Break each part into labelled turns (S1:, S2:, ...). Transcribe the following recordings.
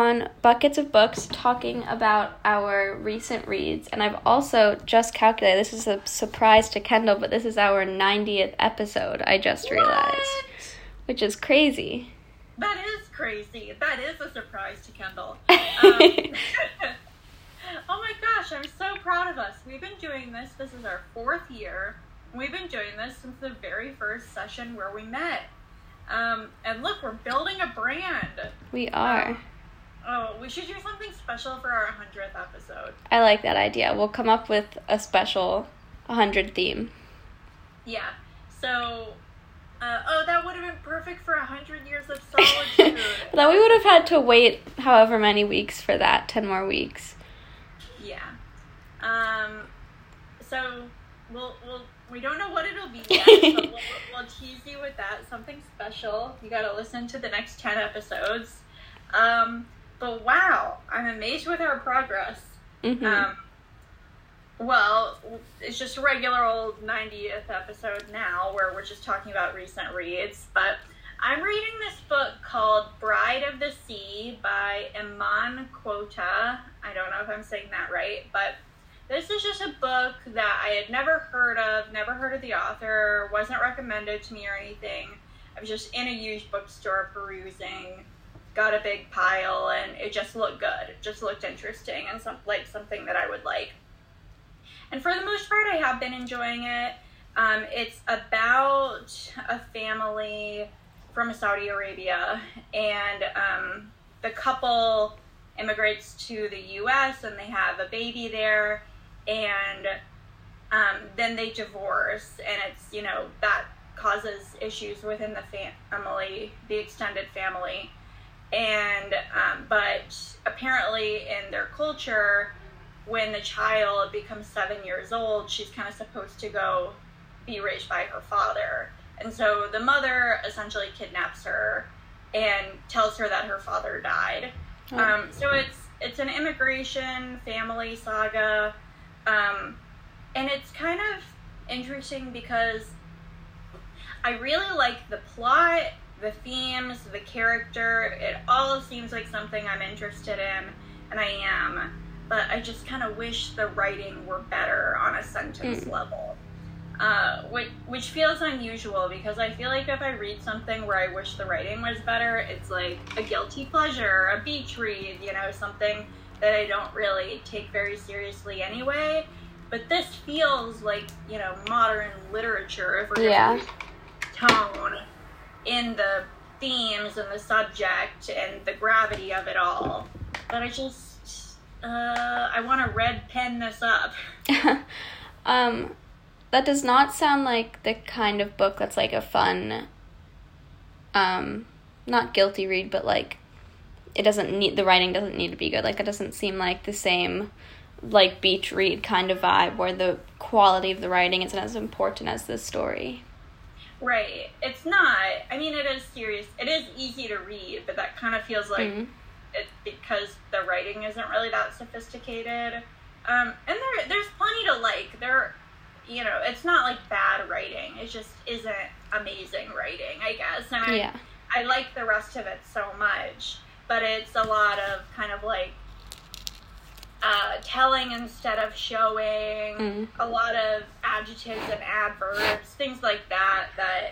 S1: on Buckets of Books talking about our recent reads, and I've also just calculated, this is a surprise to Kendall, but this is our 90th episode, I just realized, which is crazy.
S2: That is crazy. That is a surprise to Kendall. Oh my gosh, I'm so proud of us. We've been doing this. This is our 4th year. We've been doing this since the very first session where we met. And look, we're building a brand.
S1: We are.
S2: We should do something special for our 100th episode.
S1: I like that idea. We'll come up with a special 100 theme.
S2: Yeah. So, that would have been perfect for 100 years of solitude.
S1: Then we would have had to wait however many weeks for that, 10 more weeks.
S2: Yeah. So, we don't know what it'll be yet, but we'll tease you with that. Something special. You gotta listen to the next 10 episodes. But wow, I'm amazed with our progress.
S1: Mm-hmm.
S2: Well, it's just a regular old 90th episode now, where we're just talking about recent reads, but I'm reading this book called Bride of the Sea by Iman Quota. I don't know if I'm saying that right, but this is just a book that I had never heard of the author, wasn't recommended to me or anything. I was just in a used bookstore perusing, got a big pile, and it just looked good. It just looked interesting and something that I would like. And for the most part, I have been enjoying it. It's about a family from Saudi Arabia, and the couple immigrates to the U.S. and they have a baby there, and then they divorce, and it's, that causes issues within the family, the extended family. And but apparently in their culture, when the child becomes 7 years old, she's kind of supposed to go be raised by her father. And so the mother essentially kidnaps her and tells her that her father died. So it's an immigration family saga. And it's kind of interesting because I really like the plot, the themes, the character. It all seems like something I'm interested in, and I am. But I just kind of wish the writing were better on a sentence level. Which feels unusual, because I feel like if I read something where I wish the writing was better, it's like a guilty pleasure, a beach read, something that I don't really take very seriously anyway. But this feels like, modern literature, if we're going to use tone in the themes and the subject and the gravity of it all. But I just, I want to red pen this up.
S1: That does not sound like the kind of book that's like a fun, not guilty read, but like, the writing doesn't need to be good. Like, it doesn't seem like the same, like, beach read kind of vibe where the quality of the writing isn't as important as the story.
S2: Right. It's not. I mean, it is serious. It is easy to read, but that kind of feels like it's because the writing isn't really that sophisticated. And there's plenty to like. It's not like bad writing. It just isn't amazing writing, I guess. And I like the rest of it so much, but it's a lot of kind of like telling instead of showing, a lot of adjectives and adverbs, things like that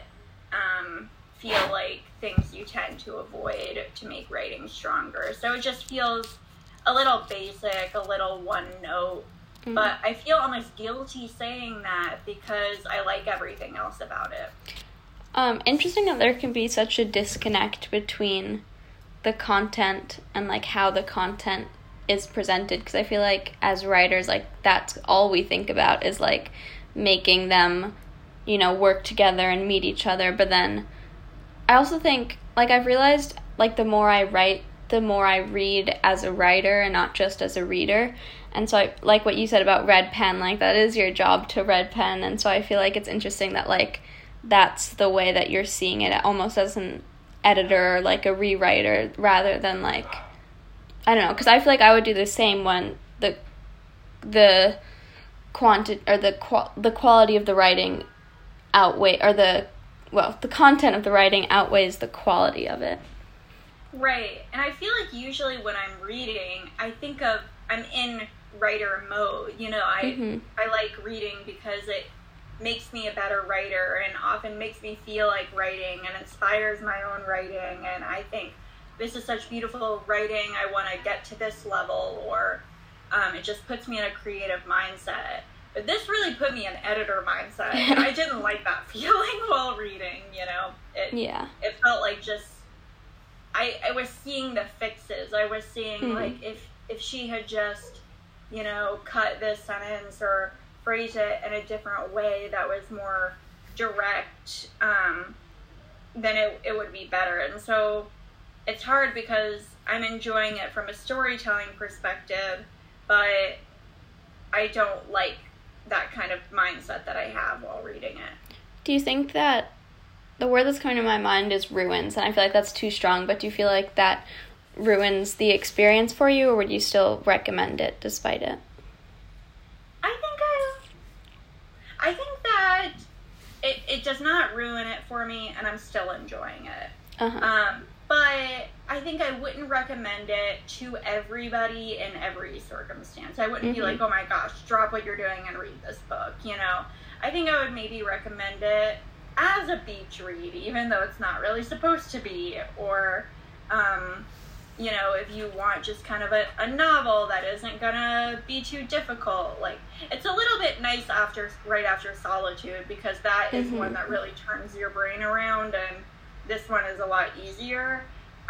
S2: feel like things you tend to avoid to make writing stronger. So it just feels a little basic, a little one note. But I feel almost guilty saying that because I like everything else about it.
S1: Interesting that there can be such a disconnect between the content and, like, how the content is presented. Because I feel like as writers, like, that's all we think about is, like, making them, work together and meet each other. But then I also think, like, I've realized, like, the more I write, the more I read as a writer and not just as a reader. And so I like what you said about red pen, like, that is your job to red pen. And so I feel like it's interesting that, like, that's the way that you're seeing it, almost as an editor, like a rewriter, rather than, like, I don't know, because I feel like I would do the same when the quantity or the quality of the writing the content of the writing outweighs the quality of it.
S2: Right. And I feel like usually when I'm reading, I'm in writer mode. I like reading because it makes me a better writer and often makes me feel like writing and inspires my own writing. And I think this is such beautiful writing. I want to get to this level, or it just puts me in a creative mindset. But this really put me in editor mindset. And I didn't like that feeling while reading, It felt like just, I was seeing the fixes. I was seeing, like, if she had just, cut this sentence or phrase it in a different way that was more direct, then it would be better. And so it's hard because I'm enjoying it from a storytelling perspective, but I don't like that kind of mindset that I have while reading it.
S1: Do you think that the word that's coming to my mind is ruins, and I feel like that's too strong, but do you feel like that ruins the experience for you, or would you still recommend it despite it?
S2: I think that it does not ruin it for me, and I'm still enjoying it. But I think I wouldn't recommend it to everybody in every circumstance. I wouldn't be like, oh my gosh, drop what you're doing and read this book, I think I would maybe recommend it as a beach read, even though it's not really supposed to be, or, if you want just kind of a novel that isn't gonna be too difficult. Like, it's a little bit nice right after Solitude, because that is one that really turns your brain around, and this one is a lot easier.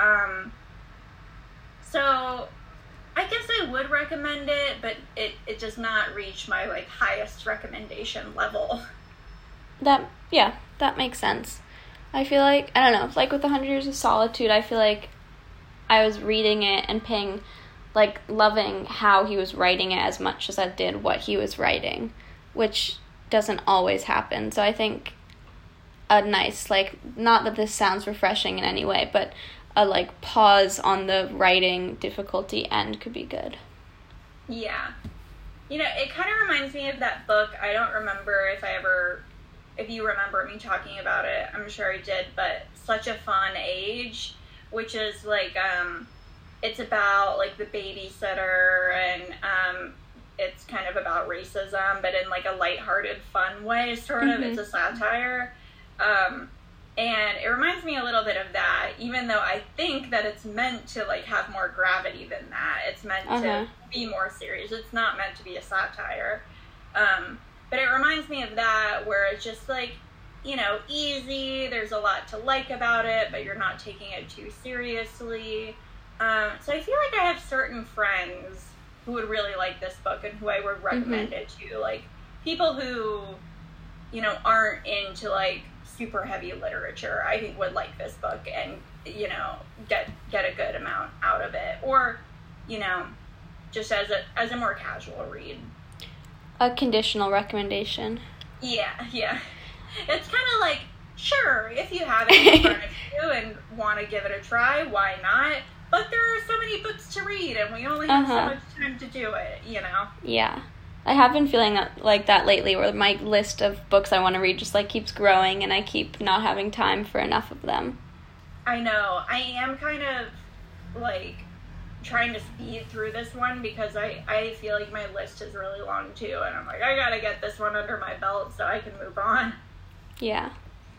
S2: So I guess I would recommend it, but it does not reach my, like, highest recommendation level.
S1: That makes sense. I feel like, I don't know, like with 100 Years of Solitude, I feel like I was reading it and loving how he was writing it as much as I did what he was writing, which doesn't always happen. So I think a nice, not that this sounds refreshing in any way, but a, pause on the writing difficulty end could be good.
S2: Yeah. It kind of reminds me of that book. I don't remember if you remember me talking about it. I'm sure I did, but Such a Fun Age, which is, it's about, the babysitter, and it's kind of about racism, but in, a lighthearted, fun way, sort of. It's a satire. And it reminds me a little bit of that, even though I think that it's meant to, have more gravity than that. It's meant to be more serious. It's not meant to be a satire. But it reminds me of that, where it's just, easy. There's a lot to like about it, but you're not taking it too seriously. So I feel like I have certain friends who would really like this book and who I would recommend it to. People who, aren't into, super heavy literature, I think would like this book and, get a good amount out of it. Or, just as a more casual read.
S1: A conditional recommendation.
S2: Yeah. It's kind of sure, if you have it in front of you and want to give it a try, why not? But there are so many books to read, and we only have so much time to do it,
S1: Yeah. I have been feeling that lately, where my list of books I want to read just, keeps growing, and I keep not having time for enough of them.
S2: I know. I am kind of, trying to speed through this one, because I feel like my list is really long, too, and I'm I gotta get this one under my belt so I can move on.
S1: Yeah.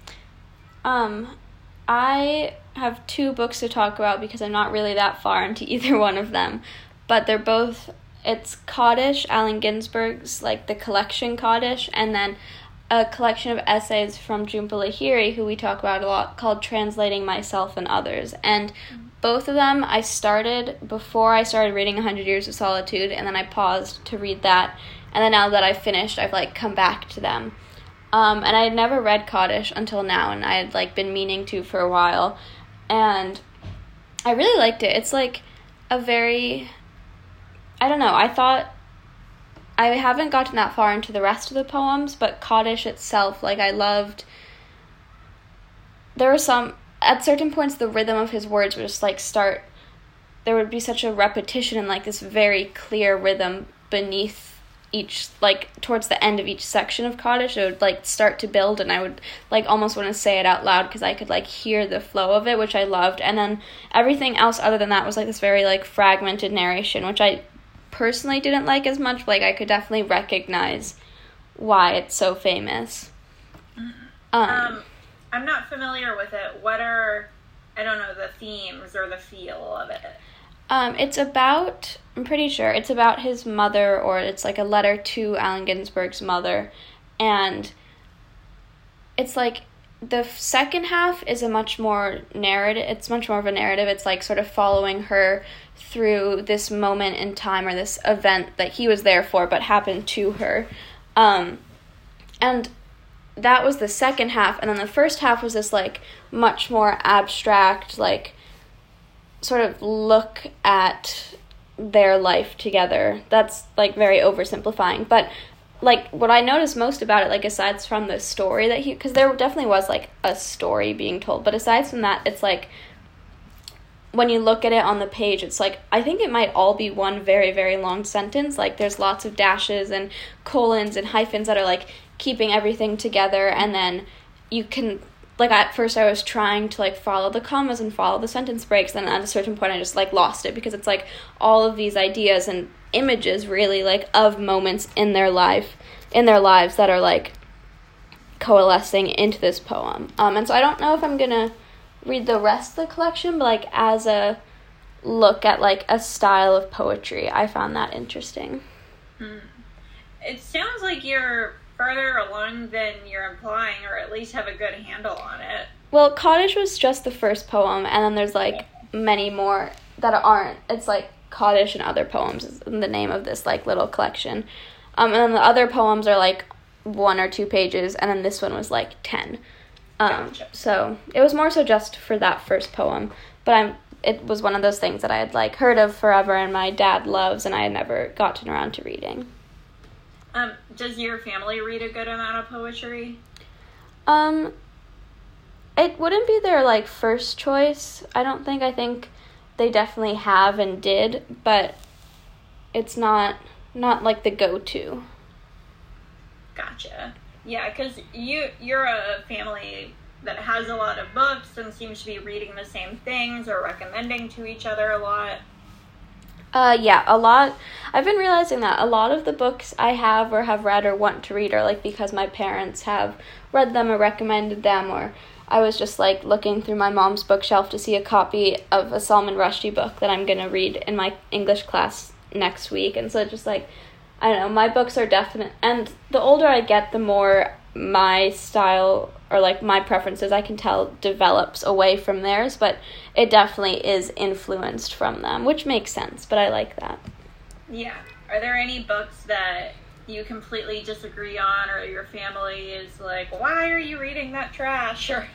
S1: I have 2 books to talk about because I'm not really that far into either one of them, but they're both, it's Kaddish, Allen Ginsberg's, the collection Kaddish, and then a collection of essays from Jhumpa Lahiri, who we talk about a lot, called Translating Myself and Others. And both of them I started before I started reading 100 Years of Solitude, and then I paused to read that, and then now that I've finished, I've come back to them. And I had never read Kaddish until now, and I had been meaning to for a while, and I really liked it. It's a very, I don't know, I thought, I haven't gotten that far into the rest of the poems, but Kaddish itself, I loved, there were some, at certain points the rhythm of his words would just there would be such a repetition and this very clear rhythm beneath each, like, towards the end of each section of Cottage, it would, like, start to build, and I would, like, almost want to say it out loud because I could, like, hear the flow of it, which I loved. And then everything else other than that was, like, this very, like, fragmented narration, which I personally didn't like as much, but, like, I could definitely recognize why it's so famous.
S2: I'm not familiar with it. What are, I don't know, the themes or the feel of it?
S1: It's about, I'm pretty sure, it's about his mother, or it's like a letter to Allen Ginsberg's mother, and it's like, the second half is a much more narrative, it's much more of a narrative, it's like sort of following her through this moment in time, or this event that he was there for, but happened to her, and that was the second half, and then the first half was this, like, much more abstract, like, sort of look at their life together. That's, like, very oversimplifying, but, like, what I noticed most about it, like, aside from the story that because there definitely was, like, a story being told, but aside from that, it's, like, when you look at it on the page, it's, like, I think it might all be one very, very long sentence, like, there's lots of dashes and colons and hyphens that are, like, keeping everything together, and then you can, like, at first I was trying to, like, follow the commas and follow the sentence breaks, and at a certain point I just, like, lost it, because it's, like, all of these ideas and images, really, like, of moments in their lives that are, like, coalescing into this poem. And so I don't know if I'm gonna read the rest of the collection, but, like, as a look at, like, a style of poetry, I found that interesting.
S2: It sounds like you're further along than you're implying, or at least have a good handle on it.
S1: Well, Cottage was just the first poem, and then there's, like, many more that aren't. It's, like, Cottage and Other Poems is the name of this, like, little collection. And then the other poems are, like, 1 or 2 pages, and then this one was, like, 10.
S2: Gotcha.
S1: So it was more so just for that first poem, but it was one of those things that I had, like, heard of forever, and my dad loves, and I had never gotten around to reading.
S2: Does your family read a good amount of poetry?
S1: It wouldn't be their, like, first choice, I don't think. I think they definitely have and did, but it's not like, the go-to.
S2: Gotcha. Yeah, because you're a family that has a lot of books and seems to be reading the same things or recommending to each other a lot.
S1: Yeah, a lot. I've been realizing that a lot of the books I have or have read or want to read are, like, because my parents have read them or recommended them, or I was just, like, looking through my mom's bookshelf to see a copy of a Salman Rushdie book that I'm going to read in my English class next week, and so just, like, I don't know, my books are definite, and the older I get, the more my style, or, like, my preferences, I can tell, develops away from theirs, but it definitely is influenced from them, which makes sense, but I like that.
S2: Yeah. Are there any books that you completely disagree on, or your family is like, why are you reading that trash? Or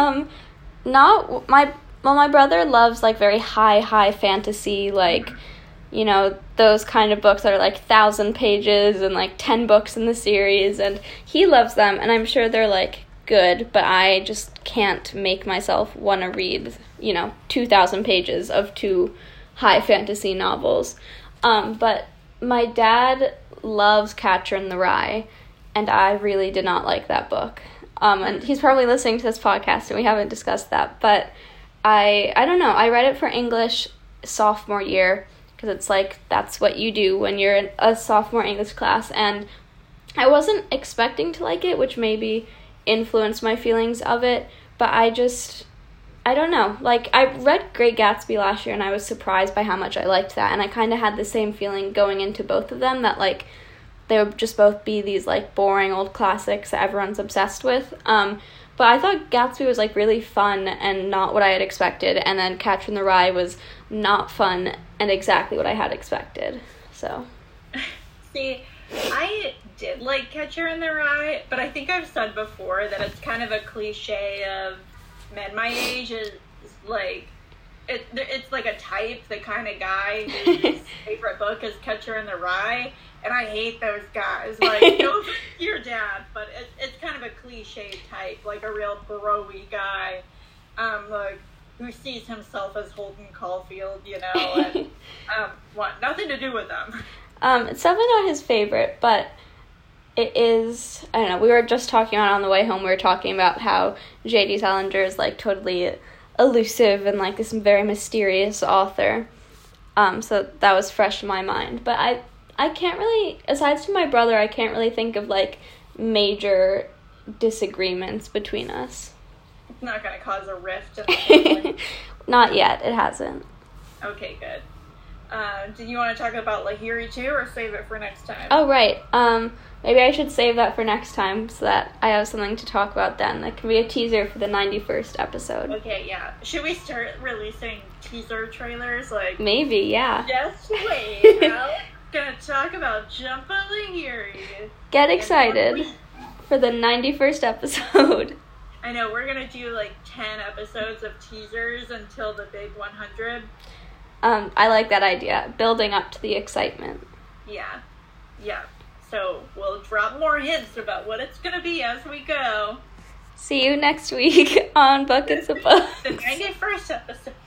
S1: my brother loves, like, very high fantasy, like, you know, those kind of books that are, like, 1,000 pages and, like, 10 books in the series, and he loves them, and I'm sure they're, like, good, but I just can't make myself want to read, 2,000 pages of 2 high fantasy novels. But my dad loves Catcher in the Rye, and I really did not like that book. And he's probably listening to this podcast, and we haven't discussed that, but I don't know, I read it for English sophomore year, because it's like, that's what you do when you're in a sophomore English class, and I wasn't expecting to like it, which maybe influenced my feelings of it, but I don't know, like, I read Great Gatsby last year, and I was surprised by how much I liked that, and I kind of had the same feeling going into both of them, that, like, they would just both be these, like, boring old classics that everyone's obsessed with, but I thought Gatsby was, like, really fun and not what I had expected, and then Catcher in the Rye was not fun and exactly what I had expected, so.
S2: See, I did like Catcher in the Rye, but I think I've said before that it's kind of a cliche of men my age is like, it's like a type, the kind of guy whose favorite book is Catcher in the Rye, and I hate those guys. Like, no offense to your dad, but it's kind of a cliche type, like a real bro-y guy, like, who sees himself as Holden Caulfield, and want nothing to do with them.
S1: It's definitely not his favorite, but it is, I don't know, we were just talking about on the way home, we were talking about how J.D. Salinger is, like, totally elusive and, like, this very mysterious author. So that was fresh in my mind. But I can't really, aside from my brother, I can't really think of, like, major disagreements between us.
S2: It's not going to cause a rift in the family.
S1: Not yet, it hasn't.
S2: Okay, good. Do you want to talk about Lahiri too, or save it for next time?
S1: Oh, right. Maybe I should save that for next time so that I have something to talk about then. That can be a teaser for the 91st episode.
S2: Okay, yeah. Should we start releasing teaser trailers?
S1: Maybe, yeah.
S2: Just wait. I'm going to talk about Jump of Lahiri.
S1: Get excited for the 91st episode.
S2: I know, we're going to do 10 episodes of teasers until the big 100.
S1: I like that idea. Building up to the excitement.
S2: Yeah. So we'll drop more hints about what it's going to be as we go.
S1: See you next week on Buckets of Books.
S2: The 91st episode.